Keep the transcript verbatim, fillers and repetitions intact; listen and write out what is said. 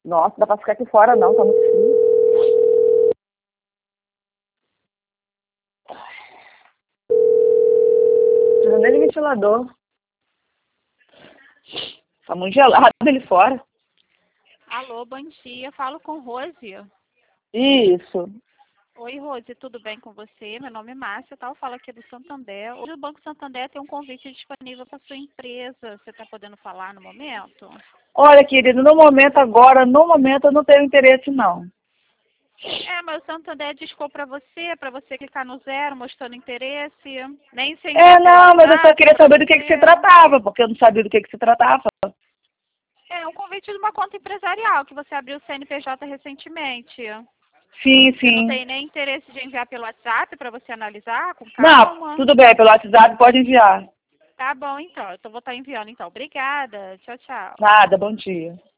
Nossa, dá pra ficar aqui fora não, tá muito frio. Não precisa nem de ventilador. Tá muito gelado ali fora. Alô, bom dia. Falo com Rose. Isso. Oi, Rose, tudo bem com você? Meu nome é Márcia, tá? Eu falo aqui do Santander. Hoje o Banco Santander tem um convite disponível para sua empresa. Você está podendo falar no momento? Olha, querido, no momento agora, no momento eu não tenho interesse não. É, mas o Santander discou para você, para você clicar no zero, mostrando interesse. Nem sem É, enviar pelo não, mas eu só WhatsApp queria para saber do que, que você. se tratava, porque eu não sabia do que, que se tratava. É um convite de uma conta empresarial que você abriu o C N P J recentemente. Sim, Você não sim. tem nem interesse de enviar pelo WhatsApp para você analisar com Não, calma? tudo bem, pelo WhatsApp pode enviar. Tá bom, então. Eu vou estar enviando, então. Obrigada. Tchau, tchau. Nada, bom dia.